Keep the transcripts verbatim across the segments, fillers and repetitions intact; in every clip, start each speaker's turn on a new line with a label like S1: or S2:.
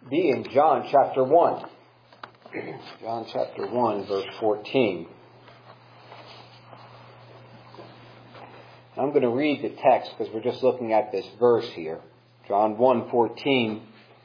S1: be in John chapter one. John chapter one, verse fourteen. I'm going to read the text because we're just looking at this verse here. John one fourteen.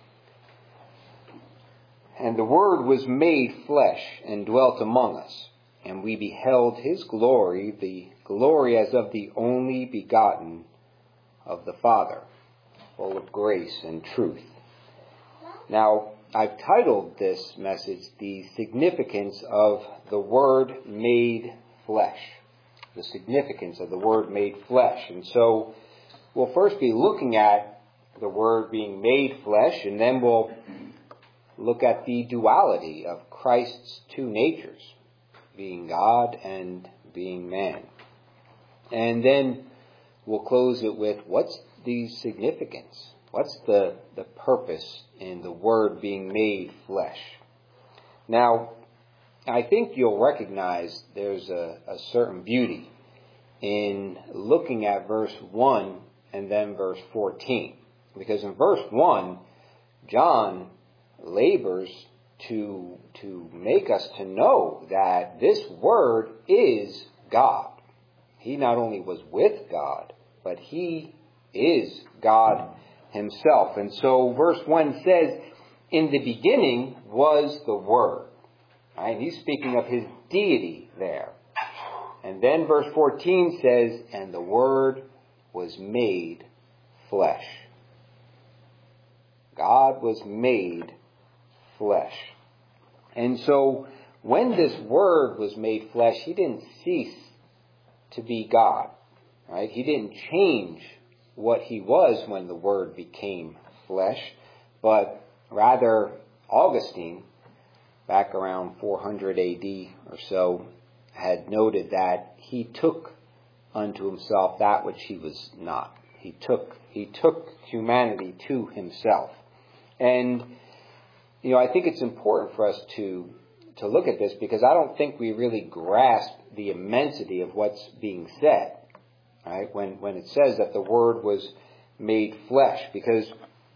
S1: And the Word was made flesh and dwelt among us, and we beheld his glory, the glory as of the only begotten of the Father, full of grace and truth. Now, I've titled this message, The Significance of the Word Made Flesh. The significance of the Word made flesh. And so, we'll first be looking at the Word being made flesh, and then we'll look at the duality of Christ's two natures, being God and being man. And then we'll close it with, what's the significance? What's the, the purpose in the Word being made flesh? Now, I think you'll recognize there's a, a certain beauty in looking at verse one and then verse fourteen. Because in verse one, John labors to, to make us to know that this Word is God. He not only was with God, but he is God himself. And so verse one says, in the beginning was the Word. Right? He's speaking of his deity there. And then verse fourteen says, and the Word was made flesh. God was made flesh. And so when this Word was made flesh, he didn't cease to be God. Right? He didn't change what he was when the Word became flesh, but rather Augustine, back around four hundred A D or so, had noted that he took unto himself that which he was not. He took he took humanity to himself. And you know, I think it's important for us to to look at this because I don't think we really grasp the immensity of what's being said. Right? When when it says that the Word was made flesh, because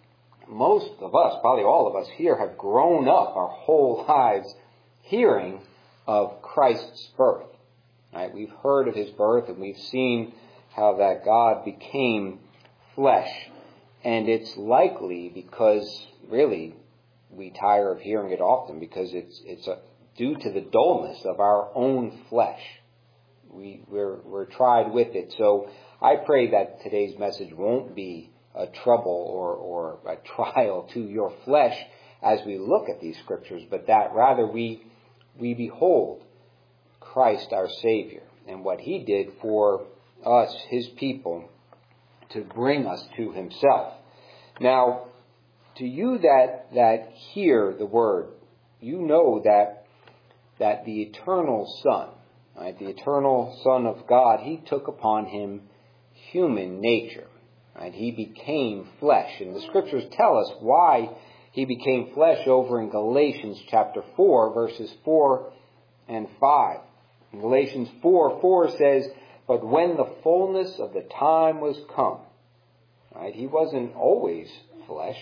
S1: most of us, probably all of us here, have grown up our whole lives hearing of Christ's birth. Right? We've heard of his birth and we've seen how that God became flesh. And it's likely because, really, we tire of hearing it often because it's it's a, due to the dullness of our own flesh. We, we're, we're tried with it. So I pray that today's message won't be a trouble or, or a trial to your flesh as we look at these scriptures, but that rather we we behold Christ our Savior and what he did for us, his people, to bring us to himself. Now, to you that, that hear the Word, you know that that the eternal Son, right, the eternal Son of God, he took upon him human nature. Right? He became flesh. And the scriptures tell us why he became flesh over in Galatians chapter four, verses four and five. In Galatians four, four says, but when the fullness of the time was come, right, he wasn't always flesh.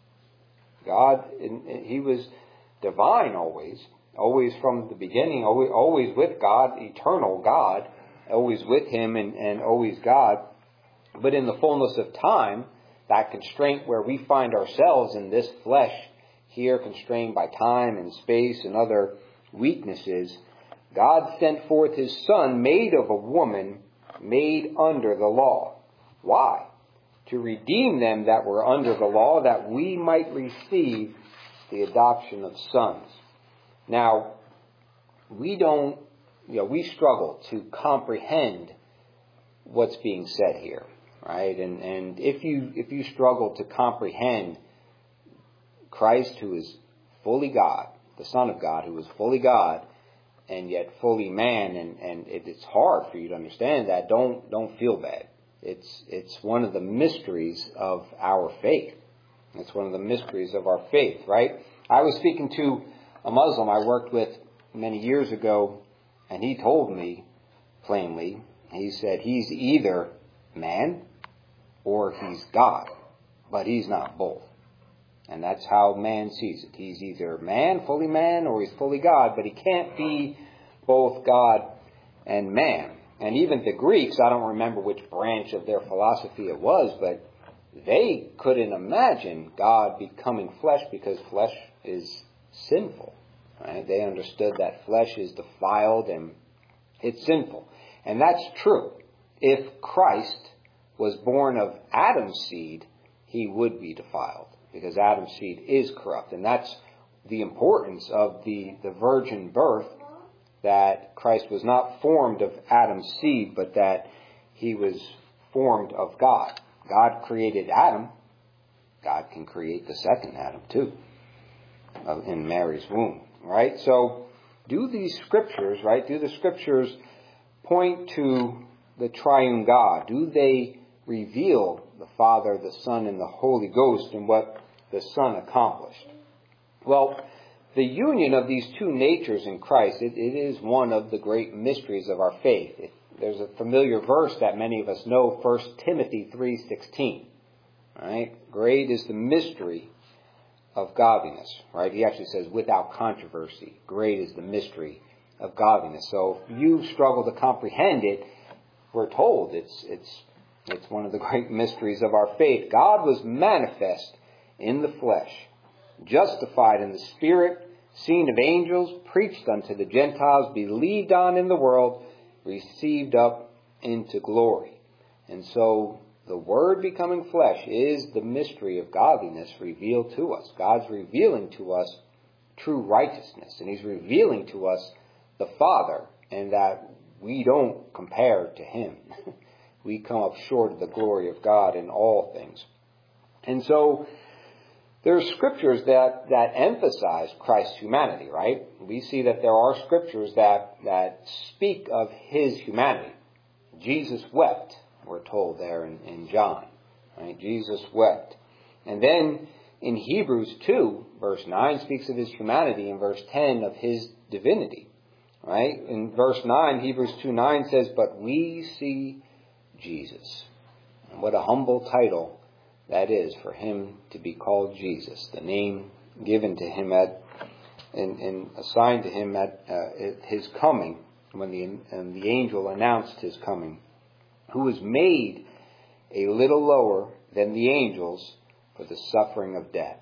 S1: God, he was divine always, always from the beginning, always, always with God, eternal God, always with him and, and always God. But in the fullness of time, that constraint where we find ourselves in this flesh here, constrained by time and space and other weaknesses, God sent forth his Son, made of a woman, made under the law. Why? To redeem them that were under the law, that we might receive the adoption of sons. Now, we don't, you know, we struggle to comprehend what's being said here, right? And and if you if you struggle to comprehend Christ, who is fully God, the Son of God, who is fully God, and yet fully man, and, and it, it's hard for you to understand that, don't don't feel bad. It's it's one of the mysteries of our faith. It's one of the mysteries of our faith, right? I was speaking to a Muslim I worked with many years ago, and he told me plainly, he said he's either man or he's God, but he's not both. And that's how man sees it. He's either man, fully man, or he's fully God, but he can't be both God and man. And even the Greeks, I don't remember which branch of their philosophy it was, but they couldn't imagine God becoming flesh because flesh is sinful. Right? They understood that flesh is defiled and it's sinful. And that's true. If Christ was born of Adam's seed, he would be defiled, because Adam's seed is corrupt. And that's the importance of the, the virgin birth, that Christ was not formed of Adam's seed, but that he was formed of God. God created Adam. God can create the second Adam too, in Mary's womb. Right? So, do these scriptures, right, do the scriptures point to the triune God? Do they reveal the Father, the Son, and the Holy Ghost and what the Son accomplished? Well, the union of these two natures in Christ, it, it is one of the great mysteries of our faith. It, there's a familiar verse that many of us know, First Timothy three sixteen. Right? Great is the mystery of godliness. Right? He actually says, without controversy, great is the mystery of godliness. So if you struggle to comprehend it, we're told it's it's it's one of the great mysteries of our faith. God was manifest in the flesh, justified in the Spirit, seen of angels, preached unto the Gentiles, believed on in the world, received up into glory. And so the Word becoming flesh is the mystery of godliness revealed to us. God's revealing to us true righteousness, and He's revealing to us the Father, and that we don't compare to Him. We come up short of the glory of God in all things. And so there are scriptures that, that emphasize Christ's humanity, right? We see that there are scriptures that, that speak of His humanity. Jesus wept, we're told there in, in John. Right? Jesus wept. And then in Hebrews two, verse nine speaks of His humanity, and verse ten of His divinity. Right? In verse nine, Hebrews two nine says, but we see Jesus. And what a humble title that is for Him to be called Jesus, the name given to Him at and, and assigned to Him at uh, His coming, when the and the angel announced His coming, who was made a little lower than the angels for the suffering of death.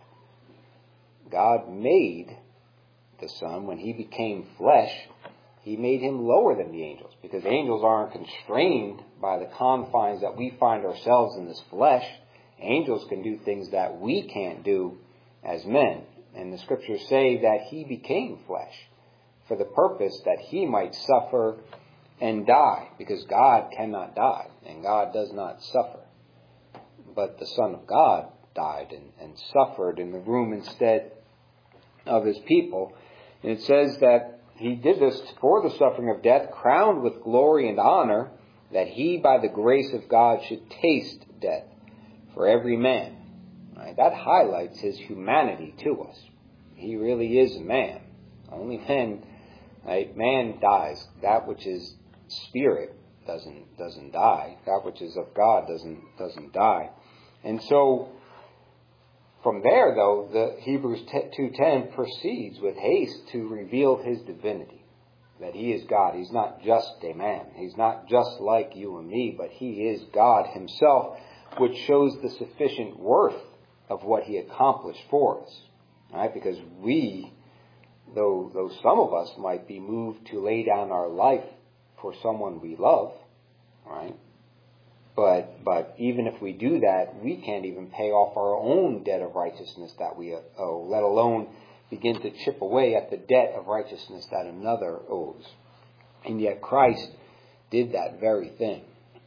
S1: God made the Son, when He became flesh, He made Him lower than the angels, because angels aren't constrained by the confines that we find ourselves in this flesh. Angels can do things that we can't do as men. And the scriptures say that He became flesh for the purpose that He might suffer and die, because God cannot die and God does not suffer. But the Son of God died and, and suffered in the room instead of His people. And it says that He did this for the suffering of death, crowned with glory and honor, that He by the grace of God should taste death for every man. Right? That highlights His humanity to us. He really is a man. Only man, right? Man dies. That which is spirit doesn't doesn't die. That which is of God doesn't doesn't die. And so from there, though, the Hebrews two ten proceeds with haste to reveal His divinity, that He is God. He's not just a man. He's not just like you and me, but He is God Himself, which shows the sufficient worth of what He accomplished for us. Right? Because we, though, though some of us might be moved to lay down our life for someone we love, right? But but even if we do that, we can't even pay off our own debt of righteousness that we owe, let alone begin to chip away at the debt of righteousness that another owes. And yet Christ did that very thing.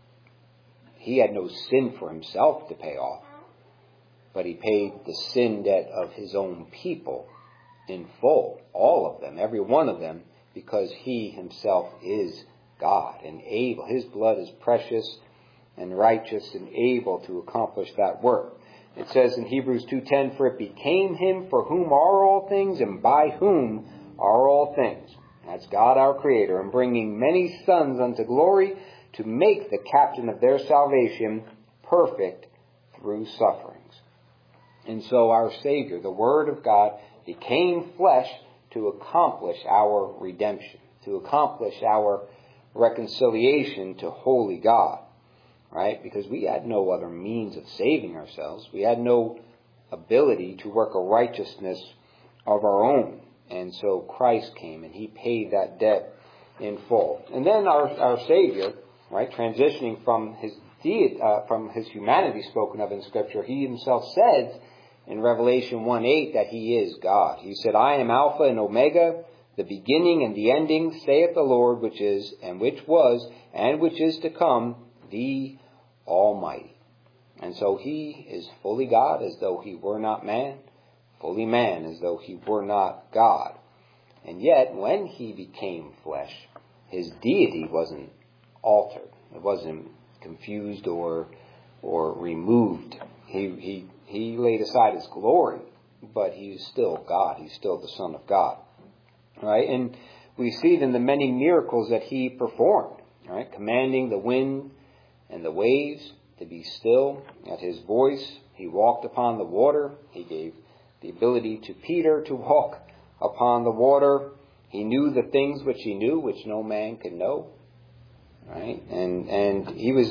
S1: He had no sin for Himself to pay off, but He paid the sin debt of His own people in full, all of them, every one of them, because He Himself is God and able. His blood is precious and righteous and able to accomplish that work. It says in Hebrews two ten, for it became Him for whom are all things and by whom are all things. That's God our Creator, and bringing many sons unto glory, to make the captain of their salvation perfect through sufferings. And so our Savior, the Word of God, became flesh to accomplish our redemption, to accomplish our reconciliation to holy God, right? Because we had no other means of saving ourselves. We had no ability to work a righteousness of our own. And so Christ came and he paid that debt in full. And then our, our Savior, right, transitioning from his deity, uh, from his humanity spoken of in Scripture, he himself says in Revelation one eight that he is God. He said, I am Alpha and Omega, the beginning and the ending, saith the Lord, which is, and which was, and which is to come, the Almighty. And so he is fully God, as though he were not man, fully man, as though he were not God. And yet, when he became flesh, his deity wasn't altered. It wasn't confused or or removed. He he he laid aside his glory, but he's still God. He's still the Son of God. Right? And we see it in the many miracles that he performed. Right? Commanding the wind and the waves to be still at his voice. He walked upon the water. He gave the ability to Peter to walk upon the water. He knew the things which he knew, which no man could know. Right? And and he was,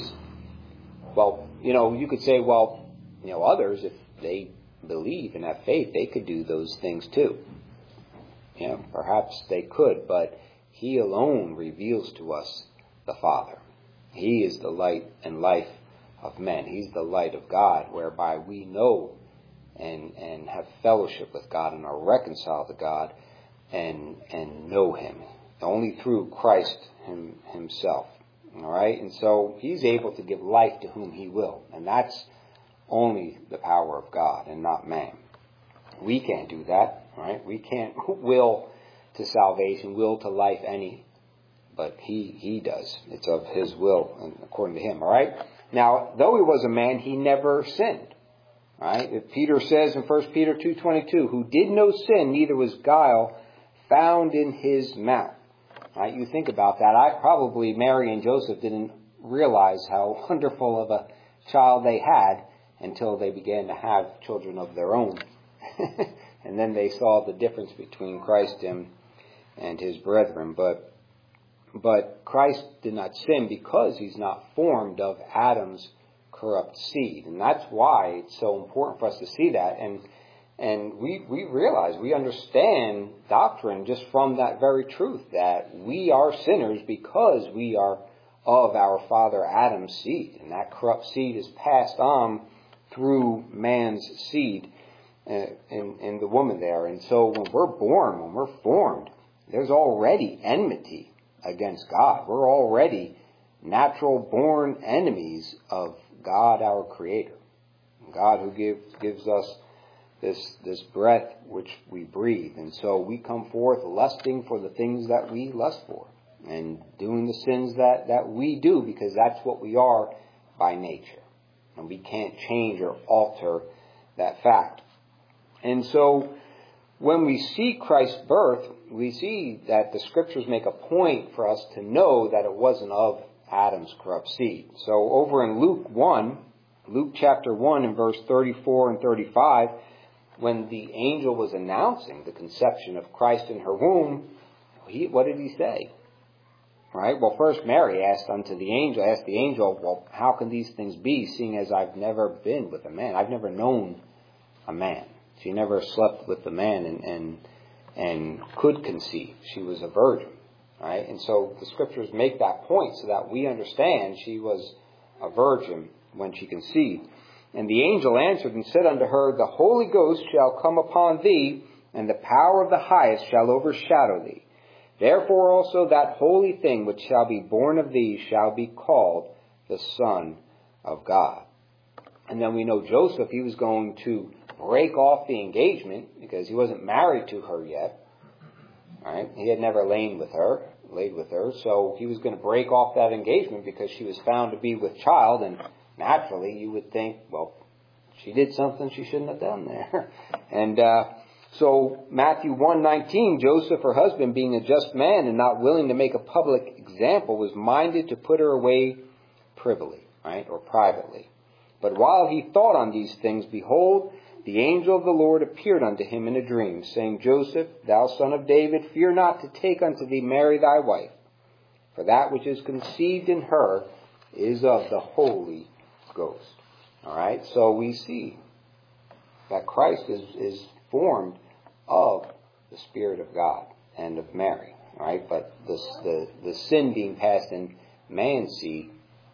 S1: well, you know, you could say, well, you know, others, if they believe and have faith, they could do those things too. You know, perhaps they could, but he alone reveals to us the Father. He is the light and life of men. He's the light of God, whereby we know and and have fellowship with God and are reconciled to God and and know him. Only through Christ him, himself. All right? And so he's able to give life to whom he will. And that's only the power of God and not man. We can't do that. Right? We can't will to salvation, will to life any. But he, he does. It's of his will and according to him. All right? Now, though he was a man, he never sinned. Right? If Peter says in First Peter two twenty-two, who did no sin, neither was guile found in his mouth. Right? You think about that. I probably, Mary and Joseph didn't realize how wonderful of a child they had until they began to have children of their own. And then they saw the difference between Christ and, and his brethren. But But Christ did not sin because he's not formed of Adam's corrupt seed. And that's why it's so important for us to see that. And and we, we realize, we understand doctrine just from that very truth, that we are sinners because we are of our father Adam's seed. And that corrupt seed is passed on through man's seed uh, in, in the woman there. And so when we're born, when we're formed, there's already enmity against God. We're already natural born enemies of God, our Creator. God who gives gives us this this breath which we breathe. And so we come forth lusting for the things that we lust for and doing the sins that, that we do, because that's what we are by nature. And we can't change or alter that fact. And so when we see Christ's birth, we see that the Scriptures make a point for us to know that it wasn't of Adam's corrupt seed. So over in Luke one, Luke chapter one and verse thirty-four and thirty-five, when the angel was announcing the conception of Christ in her womb, he, what did he say? Right? Well, first Mary asked unto the angel, asked the angel, well, how can these things be, seeing as I've never been with a man? I've never known a man. She never slept with the man and, and and could conceive. She was a virgin, right? And so the Scriptures make that point so that we understand she was a virgin when she conceived. And the angel answered and said unto her, the Holy Ghost shall come upon thee, and the power of the highest shall overshadow thee. Therefore also that holy thing which shall be born of thee shall be called the Son of God. And then we know Joseph, he was going to break off the engagement because he wasn't married to her yet. Right? He had never lain with her, laid with her, so he was going to break off that engagement because she was found to be with child, and naturally you would think, well, she did something she shouldn't have done there. And uh, so Matthew one nineteen, Joseph, her husband, being a just man and not willing to make a public example, was minded to put her away privily, right, or privately. But while he thought on these things, behold, the angel of the Lord appeared unto him in a dream, saying, Joseph, thou son of David, fear not to take unto thee Mary thy wife, for that which is conceived in her is of the Holy Ghost. All right, so we see that Christ is, is formed of the Spirit of God and of Mary. All right, but the, the, the sin being passed in man's seed,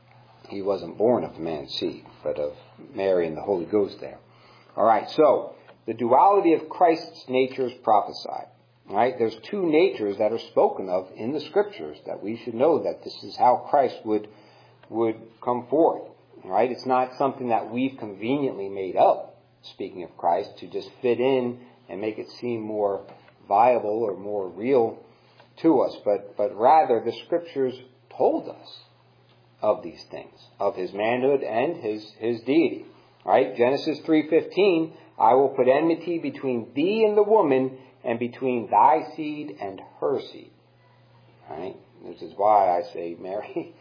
S1: he wasn't born of man's seed, but of Mary and the Holy Ghost there. All right, so the duality of Christ's nature is prophesied. All right, there's two natures that are spoken of in the Scriptures that we should know that this is how Christ would would come forth. All right, it's not something that we've conveniently made up, speaking of Christ, to just fit in and make it seem more viable or more real to us, but but rather the Scriptures told us of these things, of his manhood and his his deity. All right, Genesis three fifteen, I will put enmity between thee and the woman, and between thy seed and her seed. All right, this is why I say Mary,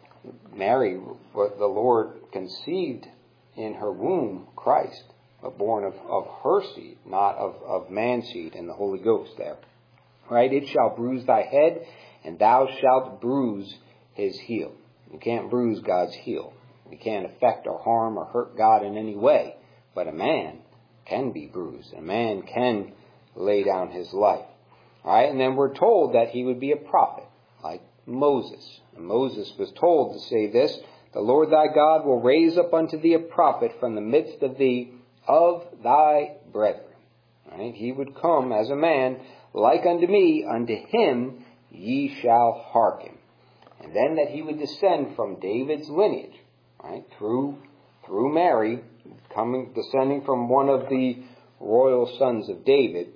S1: Mary, what the Lord conceived in her womb, Christ, but born of, of her seed, not of, of man's seed, and the Holy Ghost there. All right, it shall bruise thy head, and thou shalt bruise his heel. You can't bruise God's heel. You can't affect or harm or hurt God in any way. But a man can be bruised. A man can lay down his life. All right, and then we're told that he would be a prophet, like Moses. And Moses was told to say this, the Lord thy God will raise up unto thee a prophet from the midst of thee of thy brethren. All right, he would come as a man, like unto me, unto him ye shall hearken. And then that he would descend from David's lineage, right, through through Mary, coming descending from one of the royal sons of David.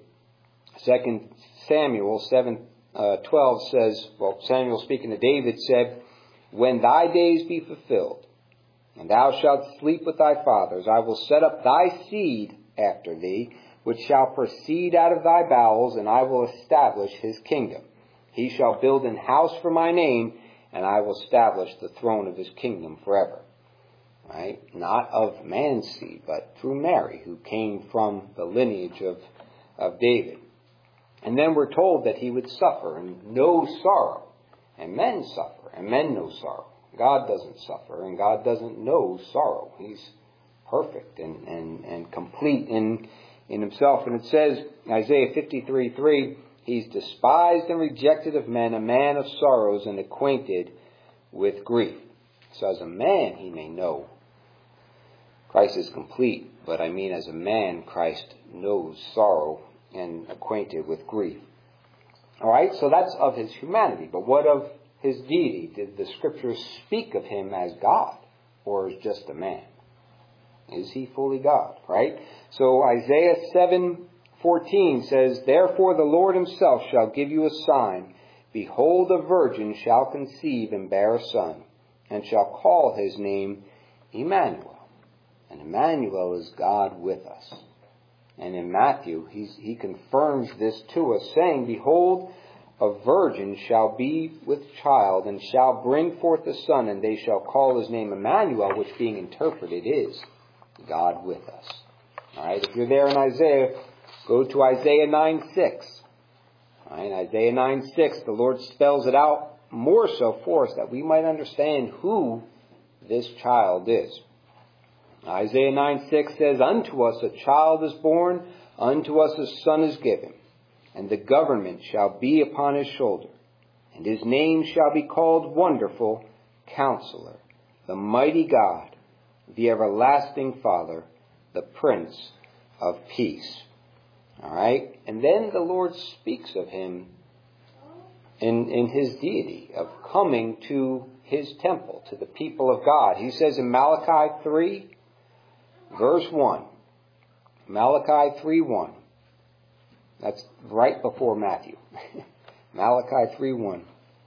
S1: Second Samuel seven uh, twelve says, well, Samuel speaking to David said, when thy days be fulfilled, and thou shalt sleep with thy fathers, I will set up thy seed after thee, which shall proceed out of thy bowels, and I will establish his kingdom. He shall build an house for my name, and I will establish the throne of his kingdom forever. Right? Not of man's seed, but through Mary, who came from the lineage of, of David. And then we're told that he would suffer and know sorrow. And men suffer, and men know sorrow. God doesn't suffer, and God doesn't know sorrow. He's perfect and, and, and complete in, in himself. And it says, Isaiah fifty-three three, he's despised and rejected of men, a man of sorrows and acquainted with grief. So as a man, he may know Christ is complete, but I mean as a man, Christ knows sorrow and acquainted with grief. All right, so that's of his humanity. But what of his deity? Did the Scriptures speak of him as God or as just a man? Is he fully God, right? So Isaiah seven fourteen says, therefore the Lord himself shall give you a sign. Behold, a virgin shall conceive and bear a son, and shall call his name Emmanuel. And Emmanuel is God with us. And in Matthew, he's, he confirms this to us, saying, behold, a virgin shall be with child, and shall bring forth a son, and they shall call his name Emmanuel, which being interpreted is God with us. All right, if you're there in Isaiah, go to Isaiah nine six. All right, Isaiah nine six, the Lord spells it out more so for us that we might understand who this child is. Isaiah nine six says, unto us a child is born, unto us a son is given, and the government shall be upon his shoulder, and his name shall be called Wonderful Counselor, the Mighty God, the Everlasting Father, the Prince of Peace. All right, and then the Lord speaks of him in, in his deity, of coming to his temple, to the people of God. He says in Malachi three, verse one, Malachi three one, that's right before Matthew. Malachi three one.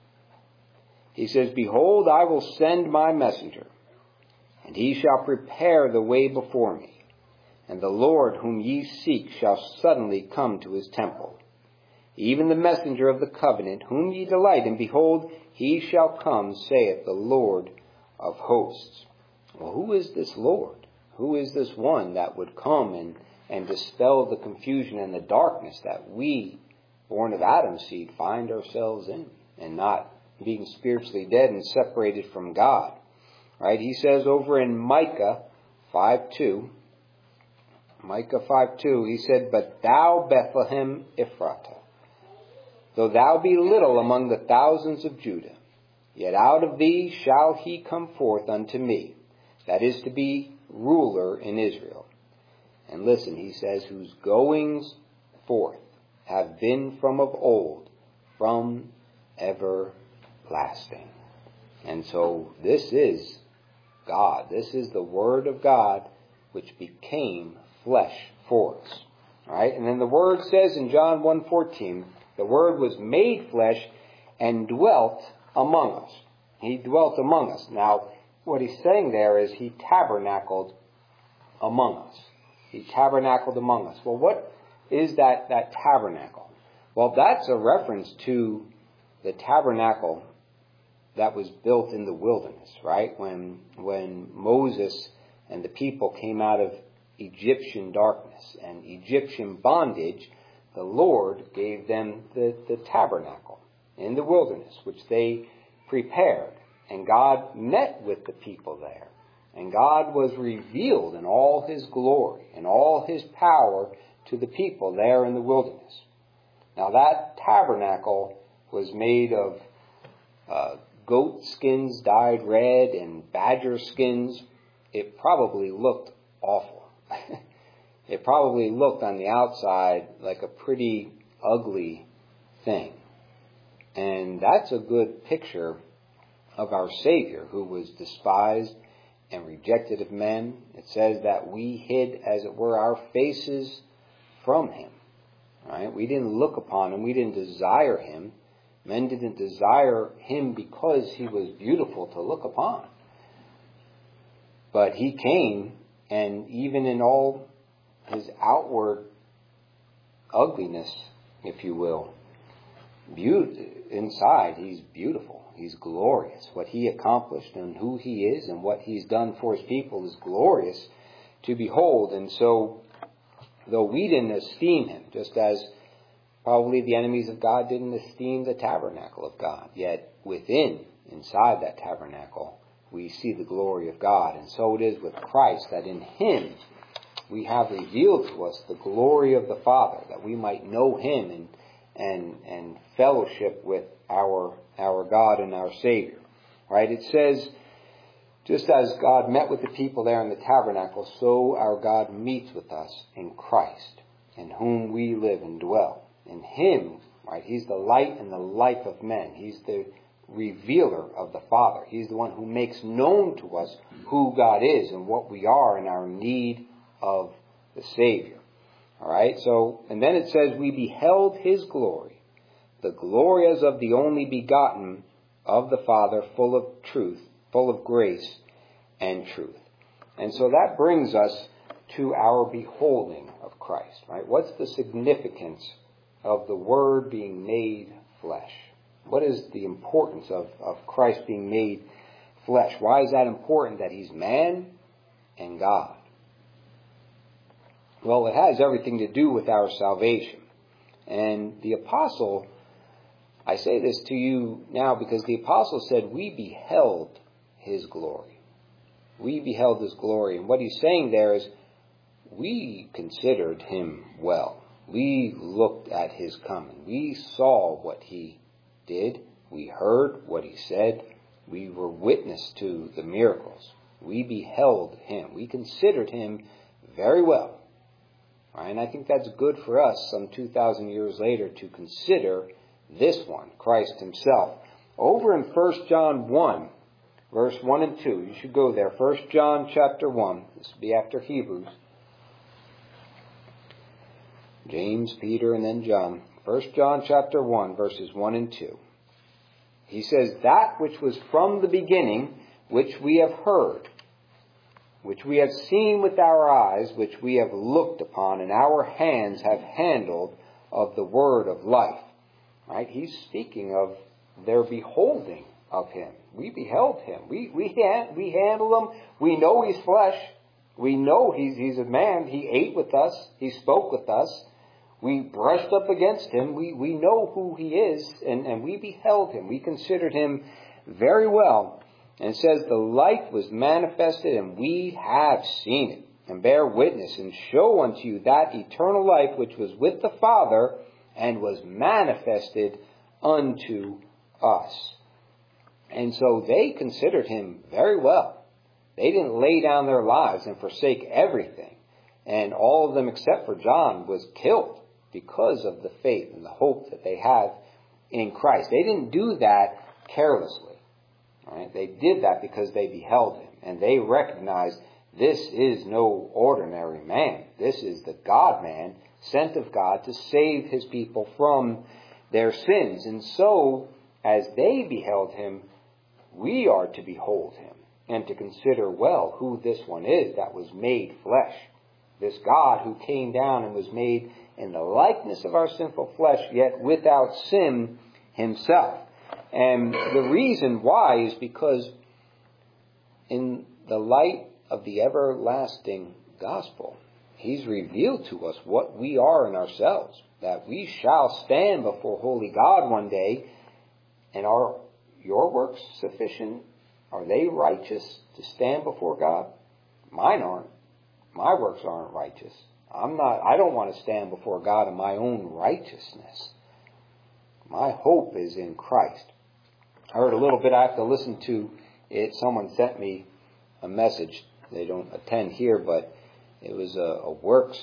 S1: He says, behold, I will send my messenger, and he shall prepare the way before me. And the Lord whom ye seek shall suddenly come to his temple. Even the messenger of the covenant, whom ye delight in, behold, he shall come, saith the Lord of hosts. Well, who is this Lord? Who is this one that would come and, and dispel the confusion and the darkness that we, born of Adam's seed, find ourselves in, and not being spiritually dead and separated from God. Right? He says over in Micah five two, Micah five two, he said, "But thou, Bethlehem Ephratah, though thou be little among the thousands of Judah, yet out of thee shall he come forth unto me, that is to be ruler in Israel." And listen, he says, "whose goings forth have been from of old, from everlasting." And so this is God. This is the Word of God which became flesh for us. All right? And then the Word says in John one fourteen, the Word was made flesh and dwelt among us. He dwelt among us. Now, what he's saying there is he tabernacled among us. He tabernacled among us. Well, what is that, that tabernacle? Well, that's a reference to the tabernacle that was built in the wilderness, right? When, when Moses and the people came out of Egyptian darkness and Egyptian bondage, the Lord gave them the, the tabernacle in the wilderness, which they prepared. And God met with the people there. And God was revealed in all His glory and all His power to the people there in the wilderness. Now that tabernacle was made of uh, goat skins dyed red and badger skins. It probably looked awful. It probably looked on the outside like a pretty ugly thing. And that's a good picture of our Savior, who was despised and rejected of men. It says that we hid, as it were, our faces from Him. Right? We didn't look upon Him. We didn't desire Him. Men didn't desire Him because He was beautiful to look upon. But He came, and even in all His outward ugliness, if you will, beauty, inside He's beautiful. He's glorious. What He accomplished and who He is and what He's done for His people is glorious to behold. And so, though we didn't esteem Him, just as probably the enemies of God didn't esteem the tabernacle of God, yet within, inside that tabernacle, we see the glory of God. And so it is with Christ, that in Him we have revealed to us the glory of the Father, that we might know Him and and and fellowship with our our God and our Savior. Right? It says, just as God met with the people there in the tabernacle, so our God meets with us in Christ, in whom we live and dwell. In Him, right? He's the light and the life of men. He's the revealer of the Father. He's the one who makes known to us who God is and what we are in our need of the Savior. All right? So, and then it says, we beheld His glory, the glory as of the only begotten of the Father, full of truth, full of grace and truth. And so that brings us to our beholding of Christ, right? What's the significance of the Word being made flesh? What is the importance of, of Christ being made flesh? Why is that important, that He's man and God? Well, it has everything to do with our salvation. And the apostle, I say this to you now because the apostle said, we beheld His glory. We beheld His glory. And what he's saying there is, we considered Him well. We looked at His coming. We saw what He did. We heard what He said. We were witness to the miracles. We beheld Him. We considered Him very well. Right? And I think that's good for us some two thousand years later to consider this one, Christ Himself. Over in First John one, verse one and two, you should go there. First John chapter one, this will be after Hebrews. James, Peter, and then John. First John chapter one, verses one and two. He says, that which was from the beginning, which we have heard, which we have seen with our eyes, which we have looked upon, and our hands have handled of the word of life. Right? He's speaking of their beholding of Him. We beheld Him. We we we handle Him. We know He's flesh. We know he's, he's a man. He ate with us. He spoke with us. We brushed up against him. We, we know who he is, and, and we beheld him. We considered him very well. And it says, the light was manifested, and we have seen it, and bear witness, and show unto you that eternal life which was with the Father, and was manifested unto us. And so they considered him very well. They didn't lay down their lives and forsake everything. And all of them except for John was killed because of the faith and the hope that they have in Christ. They didn't do that carelessly. Right? They did that because they beheld him. And they recognized this is no ordinary man. This is the God-man sent of God to save his people from their sins. And so, as they beheld him, we are to behold him and to consider well who this one is that was made flesh. This God who came down and was made in the likeness of our sinful flesh, yet without sin himself. And the reason why is because in the light of the everlasting gospel, he's revealed to us what we are in ourselves, that we shall stand before holy God one day. And are your works sufficient? Are they righteous to stand before God? Mine aren't. My works aren't righteous. I'm not, I don't want to stand before God in my own righteousness. My hope is in Christ. I heard a little bit, I have to listen to it. Someone sent me a message. They don't attend here, but it was a, a works,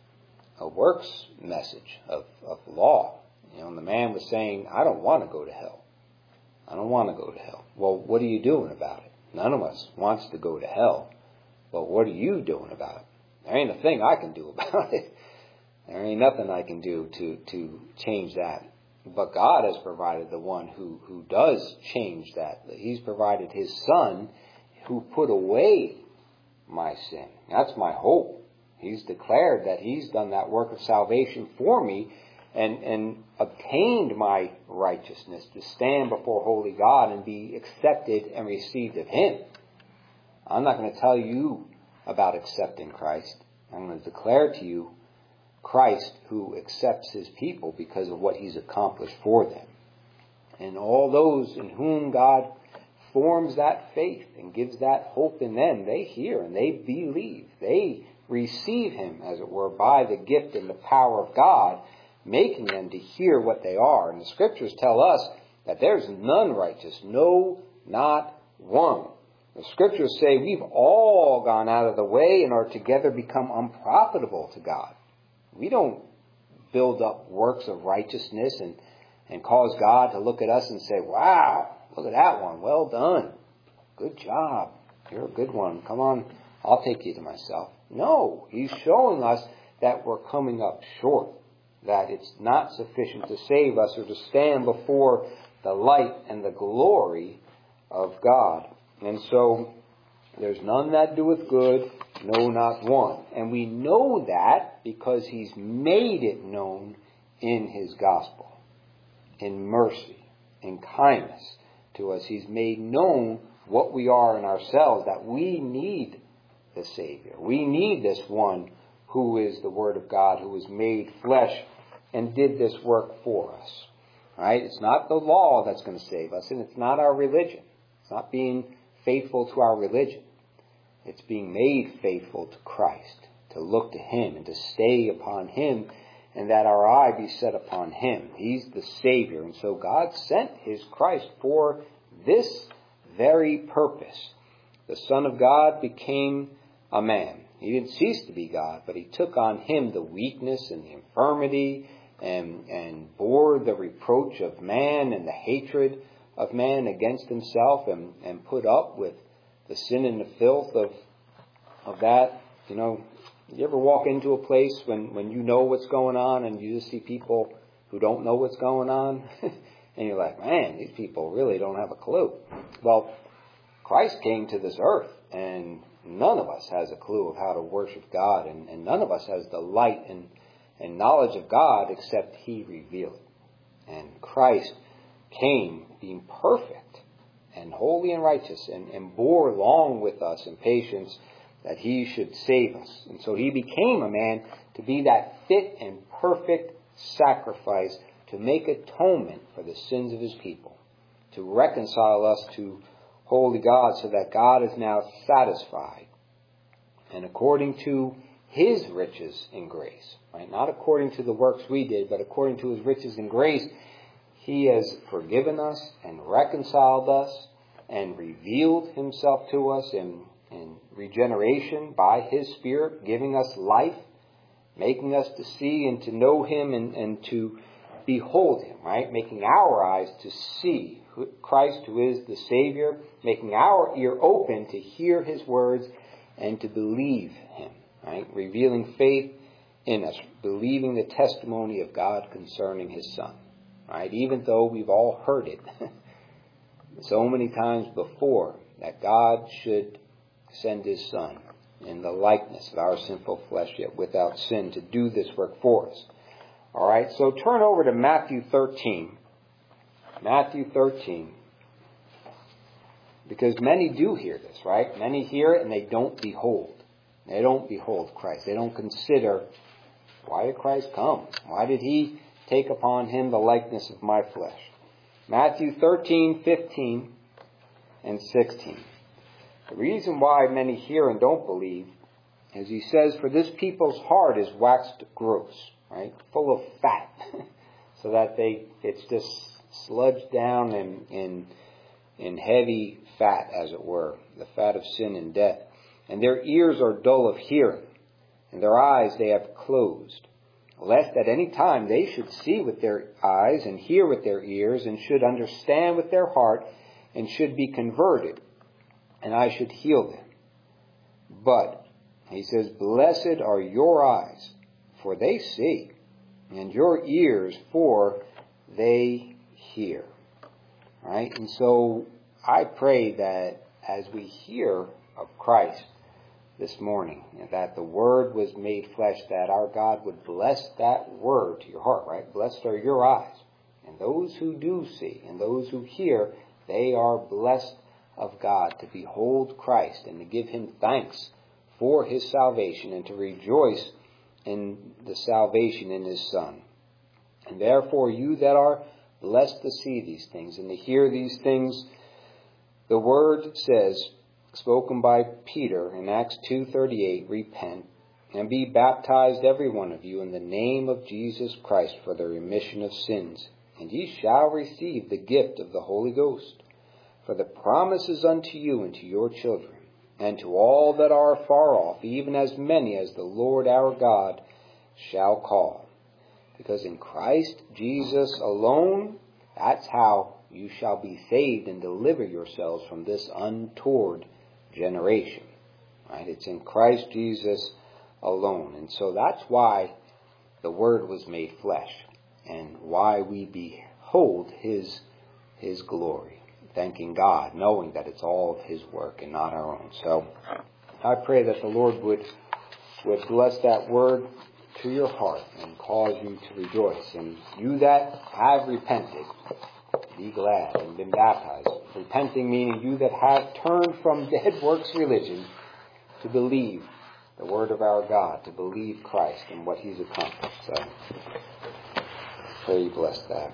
S1: a works message of, of law. You know, and the man was saying, I don't want to go to hell. I don't want to go to hell. Well, what are you doing about it? None of us wants to go to hell. But what are you doing about it? There ain't a thing I can do about it. There ain't nothing I can do to, to change that. But God has provided the one who, who does change that. He's provided his Son who put away my sin. That's my hope. He's declared that he's done that work of salvation for me and, and obtained my righteousness to stand before holy God and be accepted and received of him. I'm not going to tell you about accepting Christ. I'm going to declare to you Christ who accepts his people because of what he's accomplished for them. And all those in whom God forms that faith and gives that hope in them, they hear and they believe. They receive him, as it were, by the gift and the power of God, making them to hear what they are. And the scriptures tell us that there's none righteous, no, not one. The scriptures say we've all gone out of the way and are together become unprofitable to God. We don't build up works of righteousness and, and cause God to look at us and say, wow, look at that one. Well done. Good job. You're a good one. Come on, I'll take you to myself. No, he's showing us that we're coming up short, that it's not sufficient to save us or to stand before the light and the glory of God. And so, there's none that doeth good, no, not one. And we know that because he's made it known in his gospel, in mercy, in kindness to us. He's made known what we are in ourselves, that we need the Savior. We need this one who is the Word of God, who was made flesh and did this work for us. Right? It's not the law that's going to save us, and it's not our religion. It's not being faithful to our religion. It's being made faithful to Christ, to look to him and to stay upon him, and that our eye be set upon him. He's the Savior. And so God sent his Christ for this very purpose. The Son of God became a man. He didn't cease to be God, but he took on him the weakness and the infirmity and, and bore the reproach of man and the hatred of man against himself, and, and put up with the sin and the filth of of that. You know, you ever walk into a place when, when you know what's going on and you just see people who don't know what's going on? And you're like, man, these people really don't have a clue. Well, Christ came to this earth, and none of us has a clue of how to worship God, and, and none of us has the light and, and knowledge of God except he revealed it. And Christ came being perfect and holy and righteous, and, and bore along with us in patience that he should save us. And so he became a man to be that fit and perfect sacrifice to make atonement for the sins of his people, to reconcile us to holy God so that God is now satisfied. And according to his riches in grace, right? Not according to the works we did, but according to his riches in grace, he has forgiven us and reconciled us and revealed himself to us in, in regeneration by his Spirit, giving us life, making us to see and to know him and, and to behold him, right? Making our eyes to see Christ, who is the Savior, making our ear open to hear his words and to believe him, right? Revealing faith in us, believing the testimony of God concerning his Son, right? Even though we've all heard it so many times before, that God should send his Son in the likeness of our sinful flesh, yet without sin, to do this work for us. All right, so turn over to Matthew thirteen. Matthew thirteen. Because many do hear this, right? Many hear it and they don't behold. They don't behold Christ. They don't consider, why did Christ come? Why did he take upon him the likeness of my flesh? Matthew thirteen, fifteen, and sixteen. The reason why many hear and don't believe is he says, for this people's heart is waxed gross, right? Full of fat. So that they, it's just sludged down in, in, in heavy fat, as it were. The fat of sin and death. And their ears are dull of hearing, and their eyes they have closed, lest at any time they should see with their eyes and hear with their ears and should understand with their heart and should be converted, and I should heal them. But, he says, blessed are your eyes, for they see, and your ears, for they hear. Right? And so I pray that as we hear of Christ this morning, that the Word was made flesh, that our God would bless that Word to your heart, right? Blessed are your eyes. And those who do see and those who hear, they are blessed of God to behold Christ and to give him thanks for his salvation and to rejoice in the salvation in his Son. And therefore you that are blessed to see these things and to hear these things, the Word says, spoken by Peter in Acts two thirty-eight, repent and be baptized every one of you in the name of Jesus Christ for the remission of sins, and ye shall receive the gift of the Holy Ghost. For the promise is unto you and to your children, and to all that are far off, even as many as the Lord our God shall call. Because in Christ Jesus alone, that's how you shall be saved and deliver yourselves from this untoward generation. Right? It's in Christ Jesus alone. And so that's why the Word was made flesh and why we behold his, his glory. Thanking God, knowing that it's all of his work and not our own. So I pray that the Lord would, would bless that word to your heart and cause you to rejoice. And you that have repented, be glad and been baptized. Repenting meaning you that have turned from dead works religion to believe the word of our God, to believe Christ and what he's accomplished. So pray you bless that.